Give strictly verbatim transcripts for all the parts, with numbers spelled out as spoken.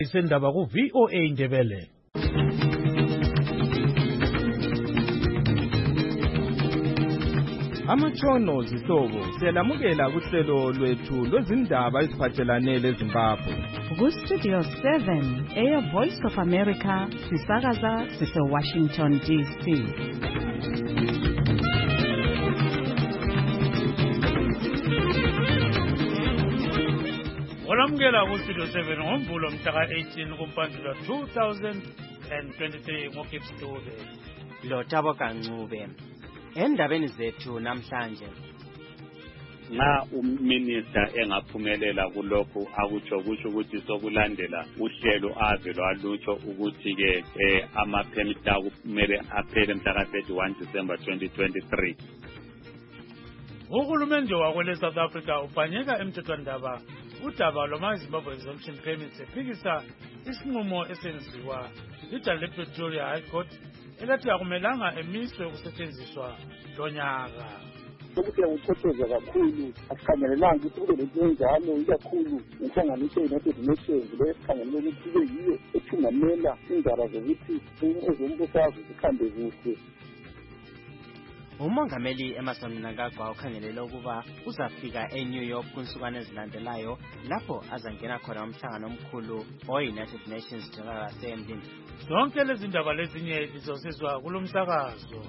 Isendaba ku V O A Ndebele. Amatshono zihlobo siyalamukela kuhlelo lwethu lwezindaba eziphathelane leZimbabwe. Ku Studio seven, Air Voice of America, sisakaza sise Washington D C. Olamukela ku Studio seven ngomvulo mhla eighteen kuMpandula two thousand twenty-three ngoGibbs Dube. Lotabo Kancube. Endabeni zethu namhlanje nxa uminister engaphumelela kulokho akutsho kusho ukuthi sokulandela uhlelo ave lwalutsho ukuthi ke eh, ama permit kumele aphele mhla thirty-one December twenty twenty-three. Uhulumende wakwele South Africa ubhanyeka emthethwandaba udaba lwama-Zimbabwe Exemption Permits ephikisa isinqumo esenziwa lidala le-Pretoria High Court elathi akumelanga emiswe ukusetshenziswa lonyaka. Ukuthi ukukhothoza kakhulu asikhangelelanga ukuthi kube lento enjalo ikakhulu inhlanganiso ye-United Nations le esikhangelele ukuthi kube yiyo ethungamela indaba zokuthi ezombusazwe zikhambe kuhle. Umongameli Emmerson Mnangagwa ukhangelela ukuba uzafika eNew York kunsukwana ezilandelayo lapho azangena khona umhlangano omkhulu o-United Nations General Assembly. Zonke lezi ndaba lezinye lizosizwa kulomsakazo.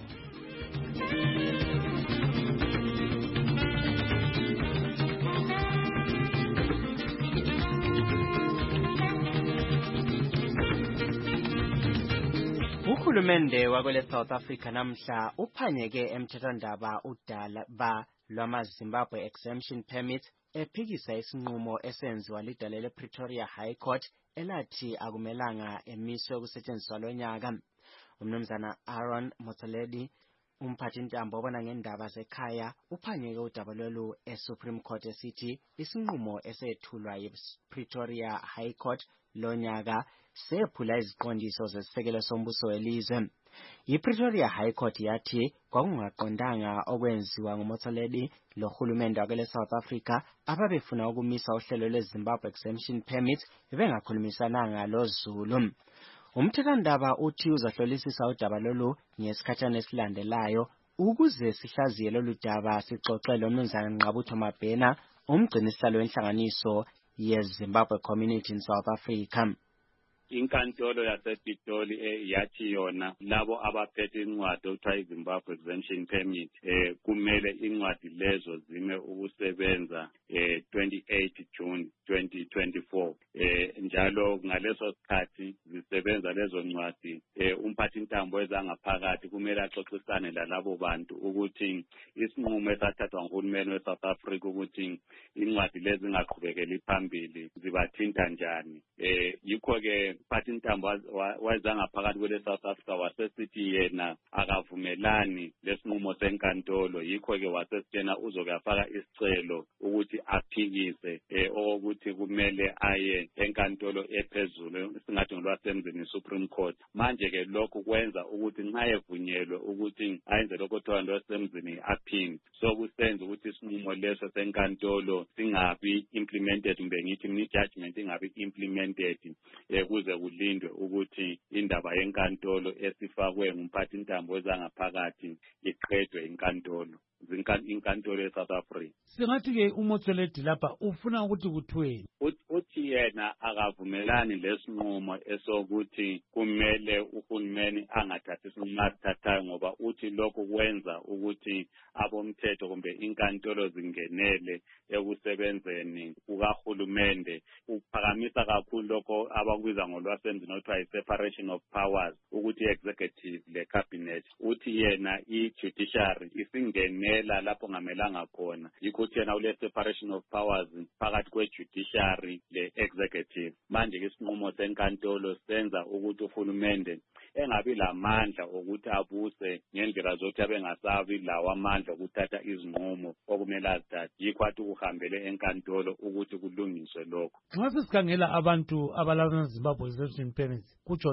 Uhulumende wakwele South Africa namhla uphanyeke emthethwandaba udala ba lwama-Zimbabwe Exemption Permit ephikisa isinqumo esenziwa lidala le-Pretoria High Court elathi akumelanga emiswe ukusetshenziswa lonyaka. Umnumzana Aaron Motsoaledi, umphathintambo obona ngendaba zekhaya, uphanyeke udaba lolu e-Supreme Court esithi isinqumo esethulwa yi-Pretoria High Court lonyaka sephula iziqondiso zesisekelo sombuso welizwe. I-Pretoria High Court yathi kwakungaqondanga okwenziwa nguMotsoaledi lohulumende wakwele South Africa ababefuna ukumisa uhlelo lweZimbabwe Exemption Permit bengakhulumisananga loZulu. Umthethwandaba uthi uzahlolisisa udaba lolu ngesikhatshana esilandelayo ukuze sihlaziye lolu daba sixoxe loMnumzana Nqabutho Mabhena, umgcinisihlalo wenhlanganiso yeZimbabwe Community in South Africa. Inkantolo yasePitoli eh, yathi yona labo abaphethe incwadi okuthiwa iZimbabwe Exemption Permit eh, kumele incwadi lezo zime ukusebenza eh, twenty-eighth June twenty twenty-four. Eh, njalo ngaleso sikhathi zisebenza lezo ncwadi eh, umphathintambo wezangaphakathi kumele axoxisane lalabo bantu ukuthi isinqumo esathathwa nguhulumeni weSouth Africa ukuthi incwadi lezi zingaqhubekeli phambili zibathinta njani. Eh, yikho ke umphathintambo wezangaphakathi kwele South Africa wasesithi yena akavumelani lesinqumo senkantolo, yikho ke wasesitshena uzokuyafaka isicelo ukuthi aphikise eh, ukuthi kumele aye enkantolo ephezulu singathi ngolwasemzini Supreme Court. Manje ke lokhu kwenza ukuthi nxa evunyelwe ukuthi ayenze lokho kuthiwa ngolwasemzini appeal, so kusenza ukuthi isinqumo leso senkantolo singabi implemented, kumbe ngithi ni judgment ingabi implemented eh, kuze kulindwe ukuthi indaba yenkantolo esifakwe ngumphathintambo wezangaphakathi iqedwe inkantolo inkantolo eSouth Africa. Singathi ke uMotsoaledi lapha ufuna ukuthi kuthweni? Uthi yena akavumelani lesinqumo esokuthi kumele uhulumeni angathathi isinqumo asithathayo, ngoba uthi lokho kwenza ukuthi abomthetho kumbe inkantolo zingenele ekusebenzeni kukahulumende. Uphakamisa kakhulu lokho abakubiza ngolwasemzini okuthiwa i-separation of powers, ukuthi i-executive le-cabinet. Uthi yena i-judiciary isingenela lapho ngamelanga khona, yikho uthi yena ule separation of powers phakathi kwe-judiciary le-executive. Manje ke isinqumo senkantolo senza ukuthi uhulumende engabi lamandla ukuthi abuse ngendlela zokuthi abengasabi lawo amandla okuthatha izinqumo okumele azithathe. Yikho athi ukuhambele enkantolo ukuthi kulungiswe lokho. Nxa sesikhangela abantu abalama Zimbabwe Exemption Permits kutsho lokho,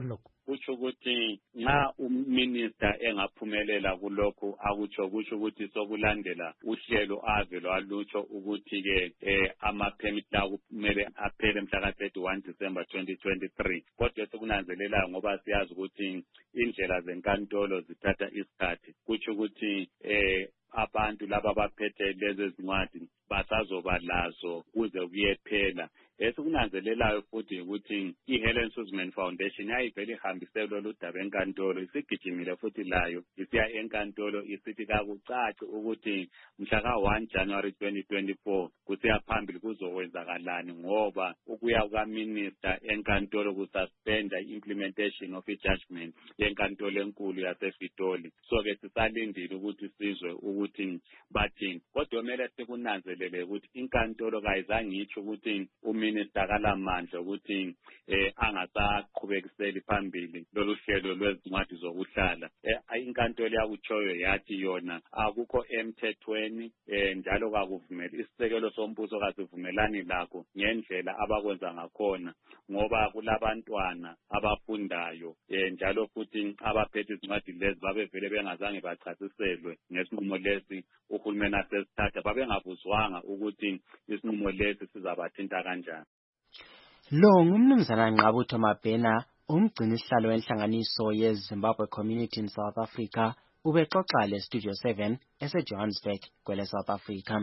kutsho ukuthi nxa uminister engaphumelela kulokhu akutsho kutsho ukuthi sokulandela uhlelo avelo alutsho ukuthi-ke eh, ama-permit lawo kumele aphele mhla ka-thirty-one December twenty twenty-three. Kodwa sekunanzelelayo ngoba siyazi ukuthi indlela zenkantolo zithatha isikhathi, kutsho ukuthi eh abantu laba abaphethe lezi zincwadi basazoba lazo kuze kuyephela. Esikunanzelelayo futhi ukuthi i-Helen Suzman Foundation yayivele ihambise lolu daba enkantolo, isigijimile futhi layo isiya enkantolo isithi kakucaci ukuthi mhla ka-one January twenty twenty-four kusiya phambili kuzowenzakalani ngoba ukuya kukaminister enkantolo kususpenda i-implementation of i-judgment yenkantolo enkulu yasePitoli. So-ke sisalindile ukuthi sizwe ukuthi bathini. Kodwa kumele sikunanzelele ukuthi inkantolo kayizange itsho ukuthi uminister kalamandla ukuthi eh angasaqhubekiseli phambili lolu hlelo lwezincwadi zokuhlala. Eh inkantolo yakutshoyo yathi yona akukho emthethweni eh njalo kakuvumela isisekelo sombuso kasivumelani lakho ngendlela abakwenza ngakhona ngoba kulabantwana abafundayo eh njalo futhi abaphethe izincwadi lezi babevele bengazange bachasiselwe ngesinqumo lesi uhulumeni asesithatha, babengabuzwanga ukuthi isinqumo lesi sizabathinta kanjani. Lo ngumnumzana Nqabutho Mabhena, umgcini sihlalo wenhlanganiso yeZimbabwe Community in South Africa, ubexoxa le Studio seven ese-Johannesburg kwele South Africa.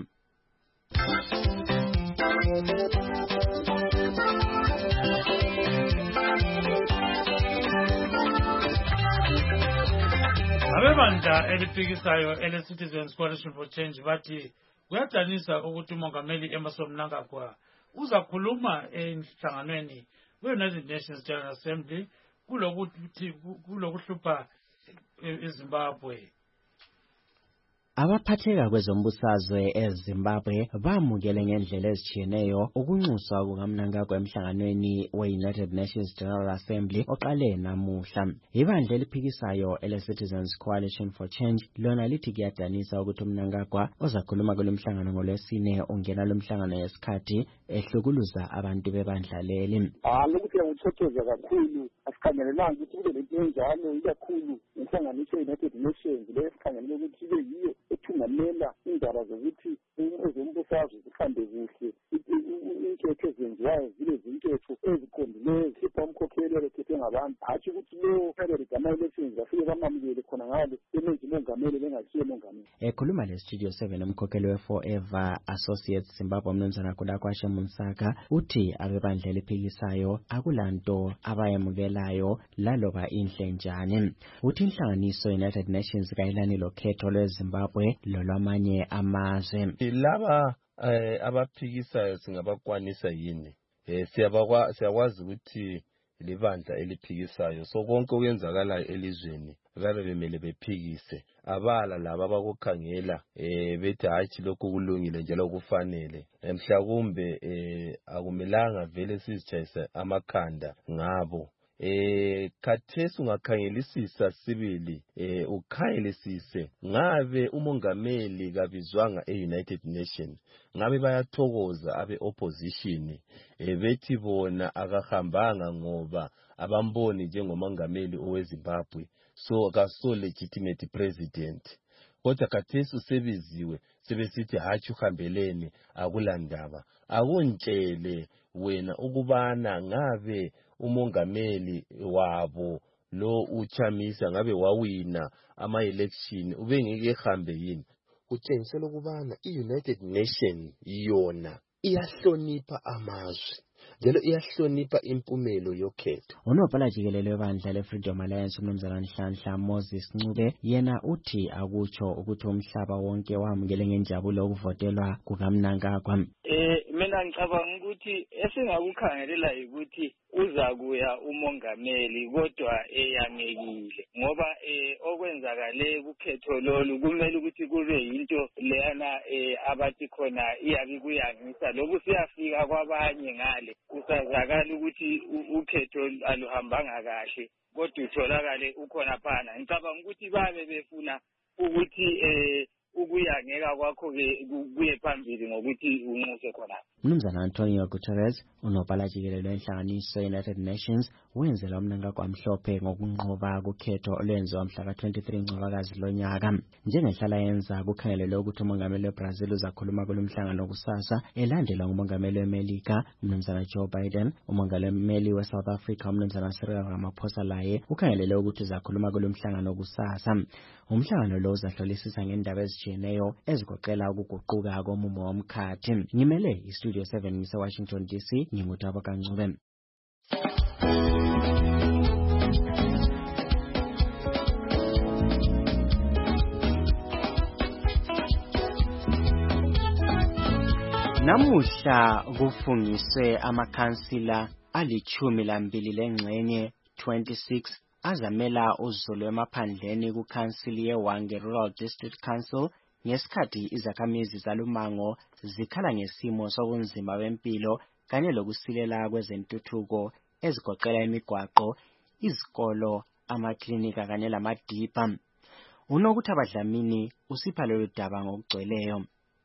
Abebandla eliphikisayo ele-Citizens Coalition for Change bathi kuyadanisa ukuthi umongameli Emmerson Mnangagwa uzakhuluma enhlanganweni we-United Nations General Assembly kulokuthi kulokuhlupha eZimbabwe. Abaphatheka kwezombusazwe eZimbabwe bamukele ngendlela ezitshiyeneyo ukunxuswa kukaMnangagwa emhlanganweni we-United Nations General Assembly oqale namuhla. Ibandla eliphikisayo ele-Citizens Coalition for Change lona lithi kuyadanisa ukuthi uMnangagwa ozakhuluma kulomhlangano ngolwesine ungena lomhlangano yesikhathi ehlukuluza abantu bebandla leli. Ah lokuthi uyangithokoza kakhulu, asikhangelelanga ukuthi kube lento enjalo ikakhulu inhlanganiso ye-United Nations le esikhangelele ukuthi kube yiyo ethungamela indaba zokuthi ezombusazwe zihambe kuhle, inketho ezenziwayo zibe zinketho eziqondileyo, khipha umkhokheli olethethwe ngabantu, hatshi ukuthi lo Federal Elections bafike bamamukele khona ngale bemenze umongameli bengasiye umongameli. Ekhuluma le-Studio seven umkhokheli we-Forever Associates Zimbabwe umnumzana Kulakwashe Munsaka uthi abebandla eliphikisayo akulanto abayamukelayo laloba inhle njani. Uthi inhlanganiso United Nations kayilani lokhetho lweZimbabwe lolwamanye amazwe. Laba abaphikisayo singabakwanisa yini? Eh siyabakwa siyakwazi ukuthi libandla eliphikisayo so konke okwenzakalayo elizweni babe bemele bephikise, abala laba abakukhangela eh bethi hayi lokho kulungile njalo kufanele. Mhlawumbe eh akumelanga vele sizitshayisa amakhanda ngabo. Eh khathesi ungakhangelisisa sibili eh ukhangelisise ngabe umongameli kabizwanga e-United Nations, ngabe bayathokoza abe opposition eh bethi bona akahambanga ngoba abamboni njengomongameli oweZimbabwe so akaso legitimate president. Kodwa khathesi usebiziwe sebesithi hathi uhambeleni akulandaba. Akuntshele wena ukubana ngabe umongameli wabo lo uchamisa ngabe wawina ama election ubengeke ehambe yini. Kutshengisela ukubana i-United Nations yona iyahlonipha amazwe njalo iyahlonipha impumelo yokhetho. Unobhala jikelele webandla le-Freedom Alliance umnumzana Nhlanhla Moses Ncube yena uthi akutsho ukuthi umhlaba wonke wamukele ngenjabulo ukuvotelwa kukaMnangagwa. Eh mina ngicabanga ukuthi esingakukhangelela ukuthi uzakuya umongameli kodwa eyangekile ngoba eh okwenzakale kukhetho lolu kumele ukuthi kube yinto leyana eh abathi khona iyabi kuyangisa lokhu siyafika kwabanye ngale kusazakala ukuthi ukhetho aluhambanga kahle kodwa utholakale ukhona phana. Ngicabanga ukuthi babe befuna ukuthi eh ukuyangeka kwakho ke kuye phambili ngokuthi unxuse khona. Mnumzana Antonio Guterres, unobhala jikelele wenhlanganiso United Nations, wenzela umnanga kwamhlophe ngokunqoba kukhetho olwenziwa mhla ka twenty-three Ncwabakazi lonyaka. Njengehlala yenza kukhangelelwe ukuthi umongameli weBrazil uzakhuluma kulomhlangano kusasa elandelwa ngumongameli weMelika Mnumzana Joe Biden. Umongameli weSouth Africa Mnumzana Cyril Ramaphosa laye ukhangelelwe ukuthi uzakhuluma kulomhlangano kusasa. Umhlangano lo uzahlolisisa ngendaba ezitshiyeneyo ezigoqela ukuguquka komumo womkhathi. Ngimele iStudio seven ngiseWashington D C, ngingutaba kaNcube. Namuhla kufungiswe amakhansila alichumi lambili lengxenye twenty-six azamela uzulu emaphandleni kukhansili yeWange Rural District Council ngesikhathi izakhamizi zalumango zikhala ngesimo sobunzima bempilo kanye lokusilela kwezentuthuko ezigoqela imigwaqo, izikolo, amaklinika kanye lamadipha. Unokuthi abadlamini usipha lolu daba ngokugcweleyo.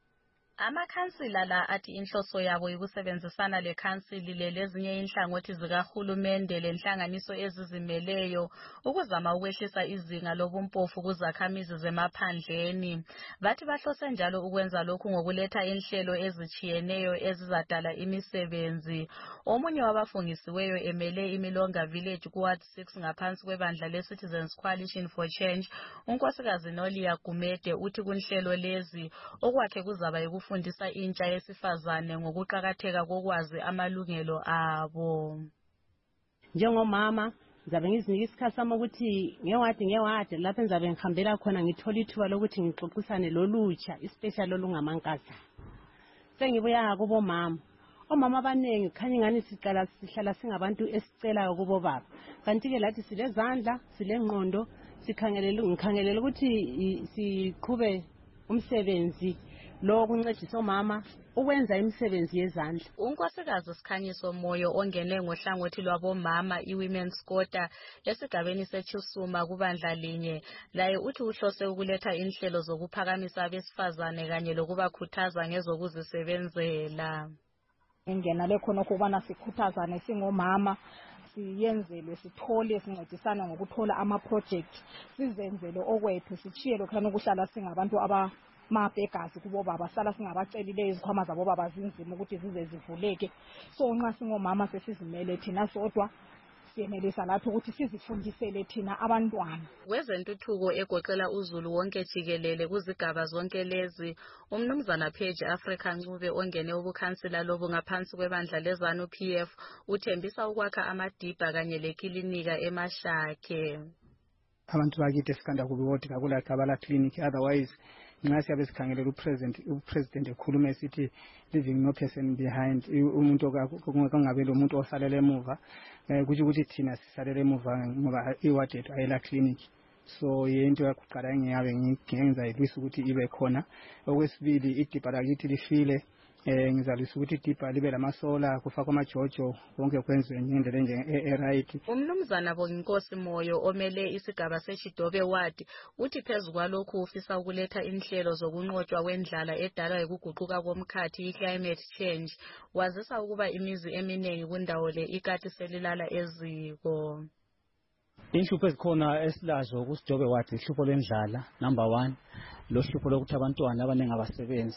Amakhansila la athi inhloso yabo yikusebenzisana lekhansili lezinye inhlangothi zikahulumende lenhlanganiso ezizimeleyo ukuzama ukwehlisa izinga lobumpofu kuzakhamizi zemaphandleni. Bathi bahlose njalo ukwenza lokhu ngokuletha inhlelo ezitshiyeneyo ezizadala imisebenzi. Omunye wabafungisiweyo emele iMilonga Village kuWard six ngaphansi kwebandla leCitizens Coalition for Change, unkosikazi Nolia Gumede, uthi kunhlelo lezi okwakhe kuzaba yikufu fundisa intsha yesifazane ngokuqhakatheka kokwazi amalungelo abo. Njengomama ngizabe ngizinika isikhathi sami ukuthi ngewadi ngewadi lapho ngizabe ngihambela khona ngithola ithuba lokuthi ngixoxisane lolutsha especially olungamankazana. Sengibuya kubo mama. Omama abanengi khanya ngani siqala sihlala singabantu esicela kubo baba. Kanti ke lathi silezandla, silengqondo, sikhangelela ngikhangelela ukuthi siqhube umsebenzi lo kuncedisa omama ukwenza imisebenzi yezandla. Unkosikazi Sikhanyiso Moyo ongene ngohlangothi lwabomama iWomen's Quota esigabeni seChisuma kubandla linye, laye uthi uhlose ukuletha inhlelo zokuphakamisa abesifazane kanye lokubakhuthaza ngezokuzisebenzela. Ingena lekhona ukubana sikhuthazane singomama, siyenzelwe sithole sincedisana ngokuthola ama project, sizenzele okwethu, sichiye lokhana ukuhlala singabantu aba mabhegazi kubo baba, sala singabacelile izikhwama zabo baba zinzima ukuthi zize zivuleke. So nxa singomama sesizimele thina sodwa siyenelisa lapho ukuthi sizifundisele thina abantwana. Wezentuthuko egoqela uzulu wonke jikelele kuzigaba zonke lezi, umnumzana Page Africa Ncube ongene ubukhansila lobu ngaphansi kwebandla lezanu P F uthembisa ukwakha amadibha kanye lekilinika emashakhe. Abantu bakithi esikanda kubiwodi kakula kabala clinic, otherwise nxa siyabe sikhangelela upresident upresident ekhuluma esithi leaving no person behind, umuntu ongabe lo muntu osalele emuva, kuthi ukuthi thina sisalele emuva ngoba iward yethu ayela clinic. So yento yakuqala ngiyabe ngiyenza ilwisa ukuthi ibe khona. Okwesibili idibha lakithi lifile, eh ngizalisa ukuthi idibha libe lamasola kufakwa amajojo konke kwenziwe ngendlela enje e-right. Umnumzana Bonginkosi Moyo omele isigaba seChidobe Ward uthi phezu kwalokhu ufisa ukuletha inhlelo zokunqotshwa kwendlala edalwa yikuguquka komkhathi i-climate change. Wazisa ukuba imizi eminingi kundawo le ikati selilala eziko. Inhlupho ezikhona esilazo kuSidobe Ward ihlupho lwendlala number one, lo hlupho lokuthi abantwana abaningi abasebenzi.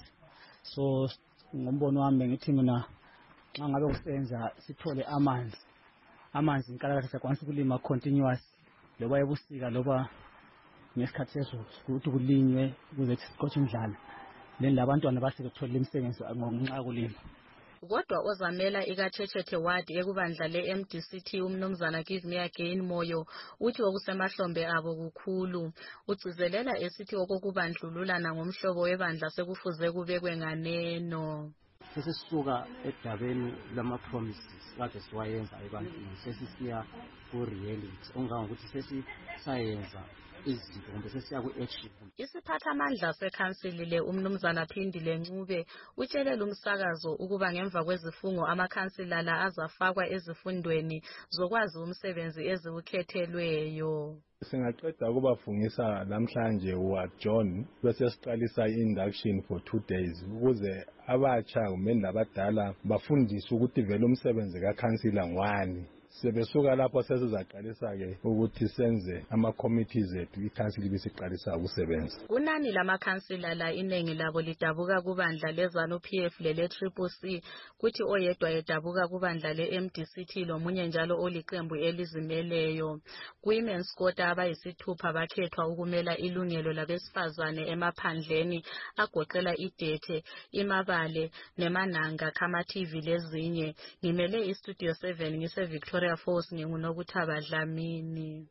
So ngombono wami ngithi mina xa ngabe usenza sithole amanzi amanzi inkalakatha sakwanisa ukulima continuous loba ebusika loba ngesikhathi sezulu ukuthi kulinywe ukuze siqotshe indlala leni labantwana basebethola imisebenzi ngonxa kulima. Kodwa ozamela ikaChechete Ward ekubandla le-M D C T umnumzana Give Me Again Moyo uthi okusemahlombe abo kukhulu. Ucizelela esithi okokubandlululana ngomhlobo webandla sekufuze kubekwe nganeno. Sesisuka edabeni lama-promises kade siwayenza ebantwini sesisiya ku-reality ongangokuthi sesisayenza izinto kumbe sesiya ku-action. Isiphathamandla sekhansili le umnumzana Phindile Ncube utshele lumsakazo ukuba ngemva kwezifungo amakhansila la azafakwa ezifundweni zokwazi umsebenzi eziwukhethelweyo. Singaqeda ukubafungisa namhlanje wa John bese siqalisa i-induction for two days ukuze abatsha kumbe labadala bafundiswe ukuthi vele umsebenzi kakhansila ngwani. Sebesuka lapho sesizaqalisa ke ukuthi senze ama committees ethu ikhansili bisiqalisa ukusebenza. Kunani lamakhansila la inengi labo lidabuka kubandla lezanu P F lele Triple C kuthi oyedwa edabuka kubandla le M D C T lomunye njalo oliqembu elizimeleyo. Women's Quota abayisithupha bakhethwa ukumela ilungelo labesifazane emaphandleni agoqela iDethe, iMabale neMananga Khamathi lezinye. Ngimele iStudio seven ngise Victoria Falls ngingunokuthaba Dlamini.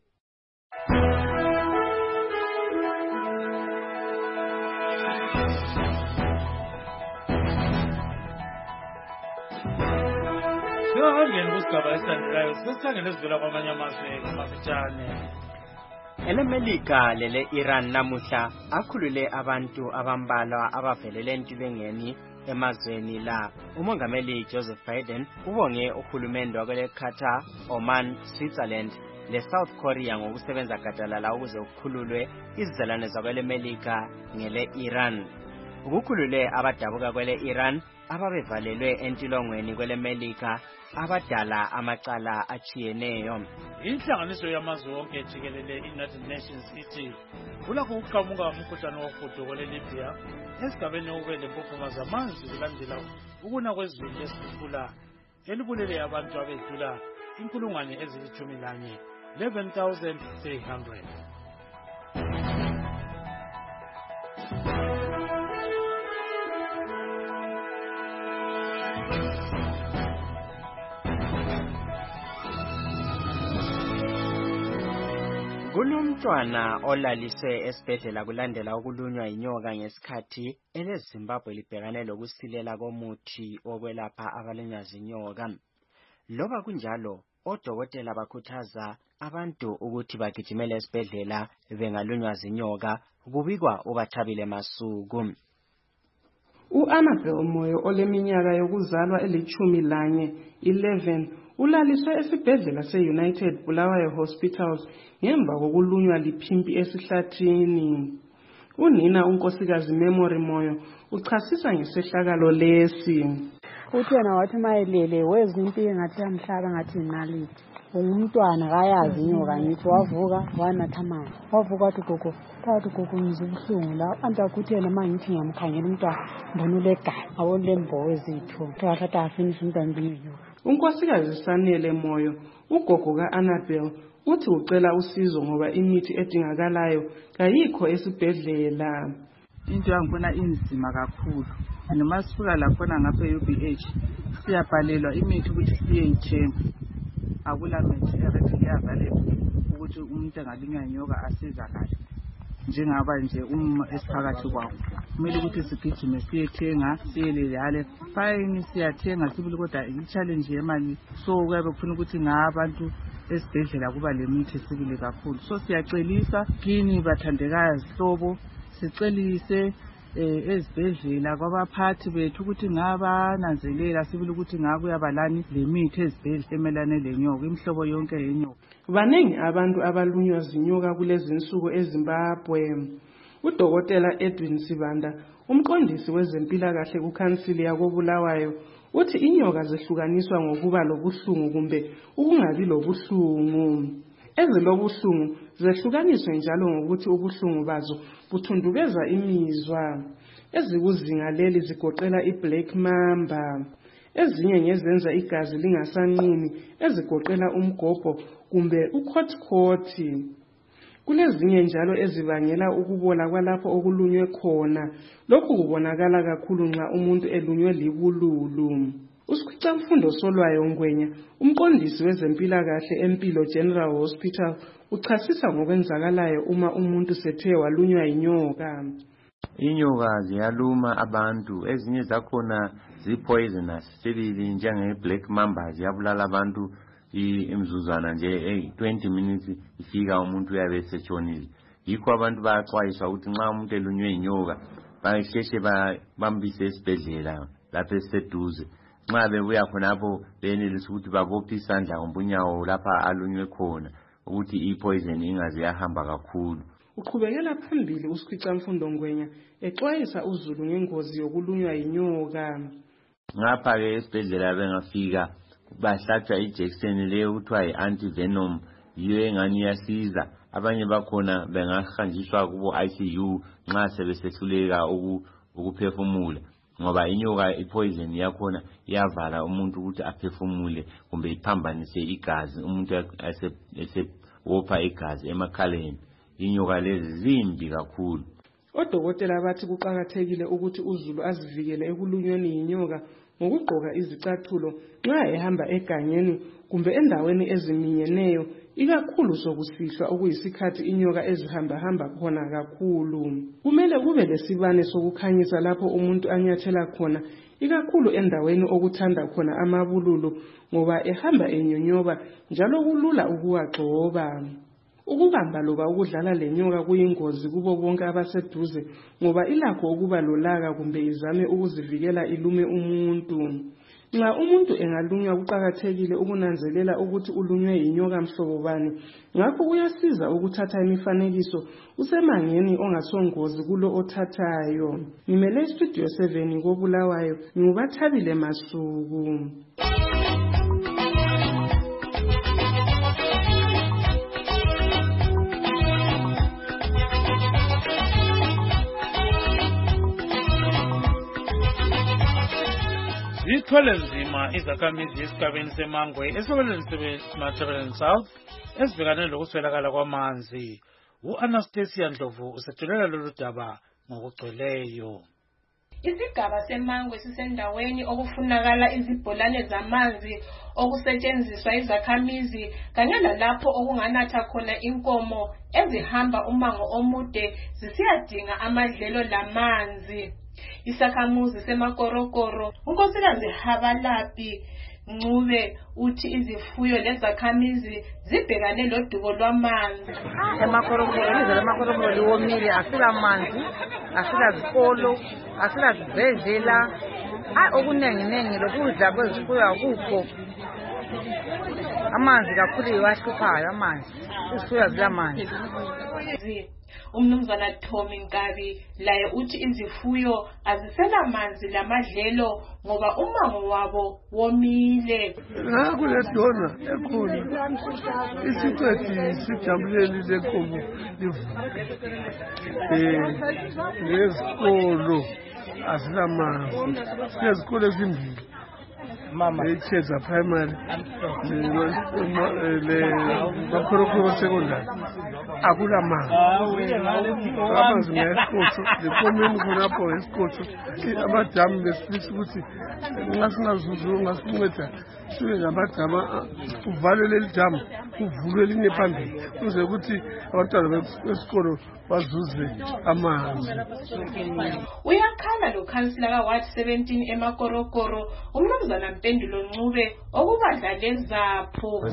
Yohangeni kusigaba esandikayo sesihlangene sivela kwamanye amazwe amafitshane. EleMelika lele Iran namuhla akhulule abantu abambalwa abavelele entibengeni emazweni la. Umongameli Joseph Biden ubonge uhulumende wakwele Qatar, Oman, Switzerland le South Korea ngokusebenza gadalala ukuze ukukhululwe izizalwane zakweleMelika ngele Iran. Ukukhulule abadabuka kwele Iran ababevalelwe entilongweni kweleMelika abadala amacala achiyeneyo. Inhlanganiso yamazwe onke jikelele United Nations ithi kulakho ukuqhamuka umkhuhlane wohudo kwele Libya esigabeni okube lempophoma zamanzi kulandela ukuna kwezulu lesikhukhula elibulele abantu abedlula inkulungwane ezilithumi lanye eleven thousand three hundred. Kunomntwana olaliswe esibhedlela kulandela ukulunywa inyoka ngesikhathi eleZimbabwe libhekane lokusilela komuthi wokwelapha abalunywa zinyoka. Loba kunjalo, odokotela bakhuthaza abantu ukuthi bagijimele esibhedlela bengalunywa zinyoka kubikwa ubathabile masuku. U-Annabel Moyo oleminyaka yokuzalwa elithumi lanye eleven ulaliswe esibhedlela se-United Bulawayo Hospitals ngemva kokulunywa liphimpi esihlathini. Unina unkosikazi Memory Moyo uchasisa ngesehlakalo lesi. Uthi yena wathi mayelele wezwa impilo ngathi yamhlaba ngathi inalithi. Umntwana kayazi inyoka ngithi wavuka wanatha amanzi. Wavuka wathi gogo, phakathi gogo ngizwa ubuhlungu la. Antakuthi yena mangithi ngiyamkhangela umntwana mbona ulegazi awona lembowo ezithu. Wathatha afinisha umntwana ngenyoka. Unkosikazi Sanele Moyo ugogo ka-Annabel uthi ucela usizo ngoba imithi edingakalayo kayikho esibhedlela. Into yangibona inzima kakhulu. Noma sifika laphona ngapha e-U B H siyabhalelwa imithi ukuthi siyeyithenga. Akula mithi eready available ukuthi umuntu engalinywa inyoka asizakale. Njengaba nje uma esiphakathi kwawo. Kumele ukuthi sigijime siyethenga siyelelale fine siyathenga sibili kodwa i-challenge yemali so kuyabe kufuna ukuthi ngabantu esibhedlela kuba lemithi sibili kakhulu. So siyacelisa kini bathandekazi hlobo sicelise ezibhedlela kwabaphathi bethu ukuthi ngabananzelela sibili ukuthi ngakuyabalani lemithi ezibhedlela emelane lenyoka imhlobo yonke yenyoka. Baningi abantu abalunywa zinyoka kulezi insuku eZimbabwe. Udokotela Edwin Sibanda umqondisi wezempilakahle kukhansili yakobulawayo uthi inyoka zihlukaniswa ngokuba lobuhlungu kumbe ukungabi lobuhlungu. Ezilobuhlungu zehlukaniswe njalo ngokuthi ubuhlungu bazo buthundubeza imizwa. Ezikuzinga leli zigoqela iBlack Mamba. Ezinye ngezenza igazi lingasanqini ezigoqela umgobho kumbe ukhothikhothi. Kulezinye njalo ezibangela ukubola kwalapho okulunywe khona. Lokhu kubonakala kakhulu nxa umuntu elunywe libululu. Usikhicamfundo Solwayo Ngwenya umqondisi wezempilakahle eMpilo General Hospital uchasisa ngokwenzakalayo uma umuntu sethe walunywa inyoka. Inyoka ziyaluma abantu, ezinye zakhona zipoisonous, sibili njenge Black Mamba ziyabulala abantu imzuzwana nje hey twenty minutes ifika umuntu uyabe setshonile. yikho abantu bayaxwayiswa ukuthi nxa umuntu elunywe inyoka bayehleshe bambise esibhedlela lapha esiseduze. Nxa bebuya khonapho benelisa ukuthi babophe isandla kumbe unyawo lapha alunywe khona ukuthi ipoison ingaze yahamba kakhulu. Uqhubekela phambili uSikhwicamfundo Ngwenya exwayisa uZulu ngengozi yokulunywa yinyoka. Ngapha ke esibhedlela bengafika bahlatshwa ijekiseni leyo kuthiwa yi-antivenom, yiyo engani iyasiza. Abanye bakhona bengahanjiswa kubo I C U nxa sebesehluleka ukuphefumula, ngoba inyoka ipoison yakhona iyavala umuntu ukuthi aphefumule kumbe iphambanise igazi, umuntu esewopha igazi emakhaleni. Inyoka lezi zimbi kakhulu. Odokotela bathi kuqakathekile ukuthi uZulu azivikele ekulunyweni yinyoka ngokugqoka izicathulo nxa ehamba egangeni kumbe endaweni eziminyeneyo, ikakhulu sokusihlwa okuyisikhathi inyoka ezihamba hamba khona kakhulu. Kumele kube lesibane sokukhanyisa lapho umuntu anyathela khona, ikakhulu endaweni okuthanda khona amabululu, ngoba ehamba enyonyoba njalo kulula ukuwagcoba. Ukubamba loba ukudlala lenyoka kuyingozi kubo bonke abaseduze, ngoba ilakho ukuba lolaka kumbe izame ukuzivikela ilume umuntu. Nxa umuntu engalunywa kuqakathekile ukunanzelela ukuthi ulunywe yinyoka mhlobo bani, ngakho kuyasiza ukuthatha imifanekiso usemangeni ongasongozi kulo othathayo. Ngimele Studio seven koBulawayo, nginguBathabile Masuku. Zithwele nzima izakhamizi esigabeni seMangwe esikoleni seMatabeleland South esibhekane lokuswelakala kwamanzi. U-Anastasia Ndlovu usethulela lolu daba ngokugcweleyo. Isigaba seMangwe sisendaweni okufunakala izibholane zamanzi okusetshenziswa izakhamizi kanye lalapho okunganatha khona inkomo ezihamba umango omude zisiyadinga amadlelo lamanzi. Isakhamuzi semakorokoro unkosikazi Habalapi Ncube uthi izifuyo lezakhamizi zibhekane lodubo lwamanzi. Emakorokoro izolo emakorokoro liwomile, asila manzi, asila zikolo, asila zibhedlela, hayi okunengi nengi lokudla kwezifuyo akukho. Amanzi kakhulu iwahluphayo amanzi, izifuyo zilamanzi. Umnumzana Thomi Nkabi laye uthi izifuyo azisela manzi lamadlelo ngoba umango wabo womile. Ngakuledona ekhulu isiqedi sijabuleli lenkomo eh lezikolo azilamanzi, lezikolo ezimbili mama eCheza primary le Makorokoro secondary akula manzi. Amanzi ngesikotho lekomeni khonapho ngesikotho amadamu lesifisa ukuthi nxa singazuzu ngasinceda sibe namadamu uvalwe leli damu kuvulwe elinye phambili kuze ukuthi abantwana besikolo bazuze amanzi. Uyakhala lo councillor ka Ward seventeen emakorokoro umnumzana Mpendulo Ncube okubadlale zapho.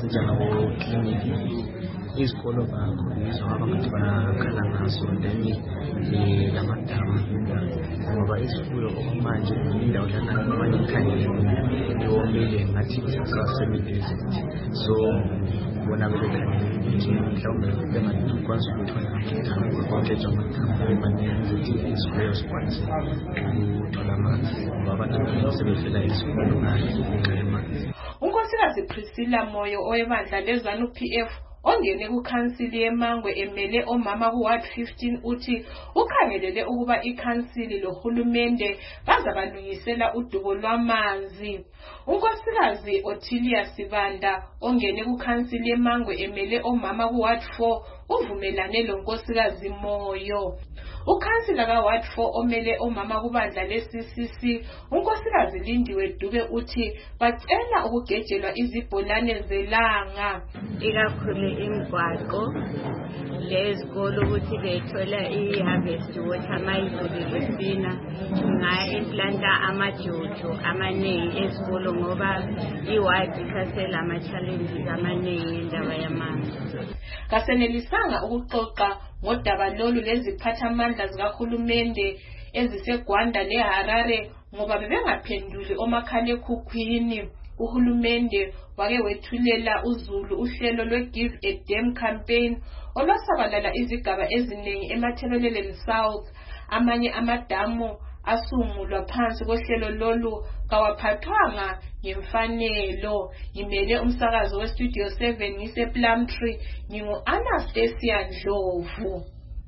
Izikolo bakhuliswa abantu bakhala ngaso ndeni lamadamu ngoba isifuyo manje indawo lana abanye ikhangele yomile ngathi isasemile, so bona bekhangele mhlawumbe bengathukwazi ukuthola konke njengoba bemanenze isifuyo sikwazi ukuthola amanzi ngoba abantu sebefela isifuyo ngenxa yamanzi. Unkosikazi Priscilla Moyo owebandla lezanu P F ongene kuKhansili yeMangwe emele omama kuWard fifteen uthi ukhangelele ukuba ikhansili lohulumende bazabalungisela udubo lwamanzi. Unkosikazi Othilia Sibanda ongene kuKhansili yeMangwe emele omama kuWard four uvumelane lonkosikazi Moyo. Ukhansila ka Ward four omele omama kubandla le-C C C unkosikazi Lindiwe Dube uthi bacela ukugejelwa izibholane zelanga, ikakhulu imigwaqo lezikolo ukuthi bethola i-harvest water mayizulu lesina nga-implanta amajojo amaningi ezikolo ngoba iwadi ikhasela ama-challenges amaningi endaba yamanzi. kasenelisanga ukuxoxa ngodaba lolu leziphathamandla zikahulumende eziseGwanda leHarare ngoba bebengaphenduli omakhalekhukhwini. Uhulumende wake wethulela uZulu uhlelo lwe-Give a Damn campaign olwasabalala izigaba eziningi eMatabeleland South. Amanye amadamu asungulwa phansi kohlelo lolu kawaphathwanga ngemfanelo. Ngimele umsakazo weStudio seven ngise-Plumtree, ngingu-Anastasia Ndlovu.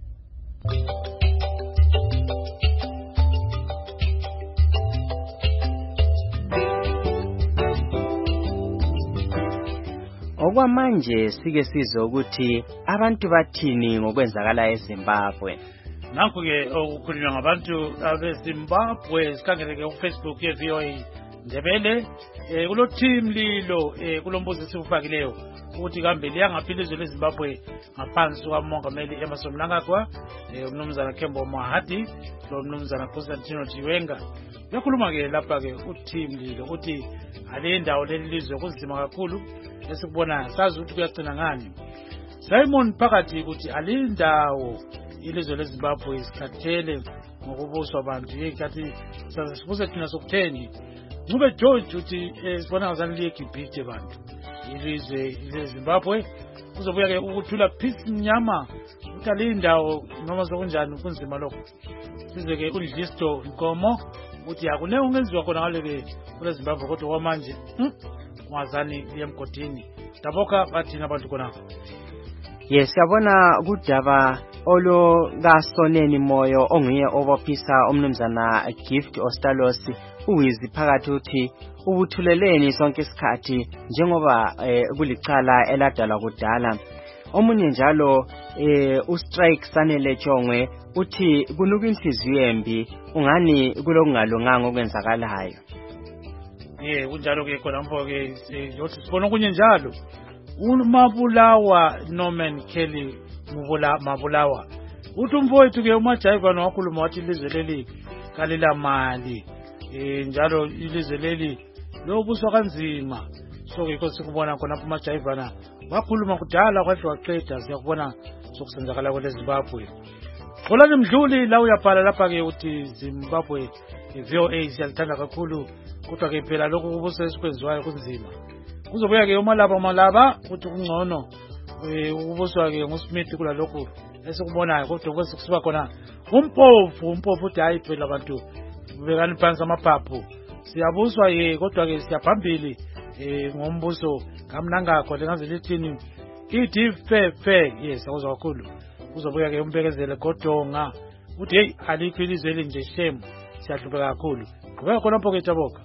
Okwamanje sike sizwe ukuthi abantu bathini ngokwenzakala eZimbabwe. Nanku ke okukhulunywa ngabantu abeZimbabwe sikhangeleke kuFacebook ye-V O A Ndebele eh kulo team lilo eh kulombuzo esifakileyo ukuthi kambe liyangaphi ilizwe leZimbabwe ngaphansi kwamongameli Emmerson Mnangagwa, eh umnumzana Kembo Mahadi lo mnumzana Constantino Chiwenga. Yakhuluma ke lapha ke uteam lilo ukuthi ale ndawo lelizwe kuzima kakhulu esikubona sazi ukuthi kuyagcina ngani. Simon phakathi ukuthi alindawo ilizwe leZimbabwe isikhathele ngokubuswa abantu yekathi sasibuse thina sokutheni. Ngube George uthi sibona ngazani liyegibhithe bantu ilizwe leZimbabwe kuzobuya ke ukuthula peace mnyama ukuthi alindawo noma sokunjani kunzima lokho. Size ke uListo Nkomo uthi akune ungenziwa khona ngale ke kuleZimbabwe kodwa kwamanje ngwazani liyemgodini daboka bathina abantu khona. Yes, siyabona kudaba olo kaSoneni Moyo onguye obophisa omnumzana Gift Ostalos uwizi phakathi uthi ubuthuleleni sonke isikhathi njengoba eh, kulicala eladala kudala. Omunye njalo eh, uStrike Sanele Chongwe uthi kunuka inhliziyo embi ungani kulokungalunganga okwenzakalayo. Eh kunjalo ke khona mfo ke yothi sibona kunye njalo uMabulawa Norman Kelly mubula Mabulawa uthi umfowethu ke uMajayiva nowakhuluma wathi ilizwe leli kalila mali eh njalo ilizwe leli lobuswa kanzima. So ke sikubona khona uMajayiva na wakhuluma kudala kwathi waqeda siyakubona sokusenzakala kweleZimbabwe. Xolani Mdluli la uyabhala lapha ke uthi Zimbabwe V O A siyalithanda kakhulu kodwa ke phela lokho kubusa esikwenziwayo kunzima. Kuzobuya ke umalaba malaba ukuthi kungcono eh ubuswa ke ngoSmith kula lokho esikubonayo kodwa kwesikusiba khona umpofu umpofu uthi hayi phela abantu bekani phansi amaphaphu siyabuswa ye kodwa ke siyaphambili eh ngombuso kaMnangagwa lengaze lithini ithi fe fe. Yes akuzwa kakhulu. Kuzobuya ke umbekezele Godonga uthi hey alikho ilizwe linje shame siyahlupeka kakhulu. Kube khona mpokethe aboka.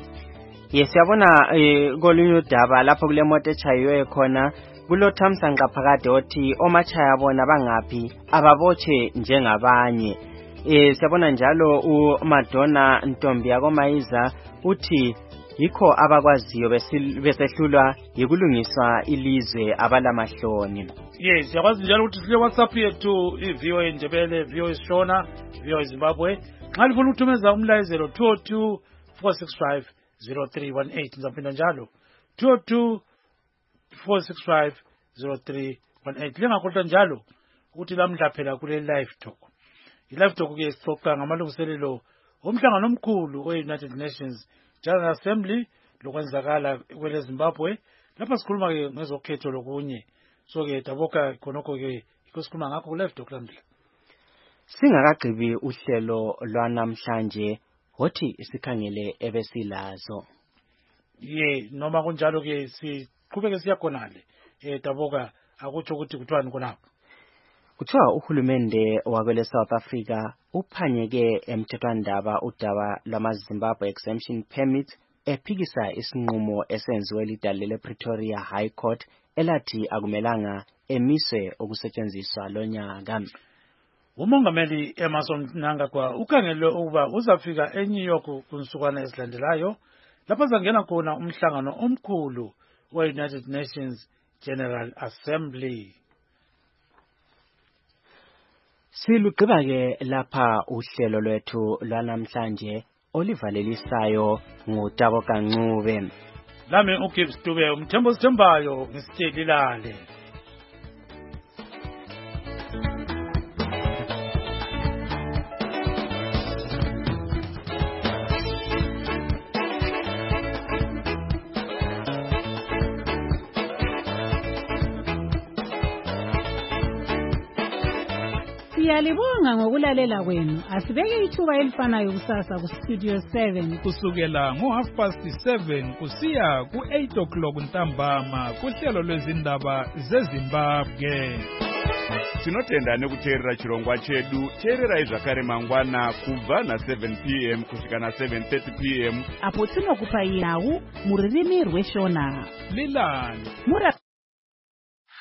Yes yabona eh kolunye udaba lapho kule moto echayiwe khona kulo Thamsanqa phakade othi omachaya bona bangaphi ababoche njengabanye. Eh siyabona njalo uMadonna Ntombi yakoMayiza uthi yikho abakwaziyo besehlulwa yikulungiswa ilizwe abalamahloni. Yes yakwazi njalo ukuthi sile WhatsApp yethu iV O A Ndebele V O A Shona V O A Zimbabwe nxa lifuna ukuthumeza umlayezelo two oh two four six five zero three one eight ngizaphinda njalo two oh two four six five zero three one eight. Lingakhohlwa njalo ukuthi lamhla phela kule live talk. I-live talk ke sixoxa ngamalungiselelo omhlangano omkhulu we-United Nations General Assembly lokwenzakala kwele Zimbabwe. Lapha sikhuluma ke ngezokhetho lokunye. So ke daboka khonokho ke iko sikhuluma ngakho ku-live talk lamhla. Singakagqibi uhlelo lwanamhlanje hothi isikhangele ebesilazo. Ye noma kunjalo ke siqhubeke siyakhonale eh daboka akutsho ukuthi kuthwani khonapho. Kuthiwa uhulumende wakwele South Africa uphanyeke emthethwandaba udaba lwamaZimbabwe exemption permit ephikisa isinqumo esenziwe lidale lePretoria High Court elathi akumelanga emiswe okusetshenziswa lonyaka. Umongameli Emmerson Mnangagwa ukhangelwe ukuba uzafika eNew York kunsukwana esilandelayo lapho zangena khona umhlangano omkhulu we-United Nations General Assembly. Silugqiba ke lapha uhlelo lwethu lwanamhlanje olivalelisayo ngutabo kaNcube. Lami uGibbs Dube umthembo sithembayo ngisithelilale. Siyalibonga ngokulalela kwenu. Asibeke ithuba elifanayo kusasa ku Studio seven kusukela ngo half past seven kusiya ku eight o'clock ntambama kuhlelo lwezindaba zeZimbabwe. Tinotenda nekuteerera chirongwa chedu. Teererai zvakare mangwana kubva na seven p m kusvika na seven thirty p m apo tinokupai nhau muririmi rweshona. Lilani Mura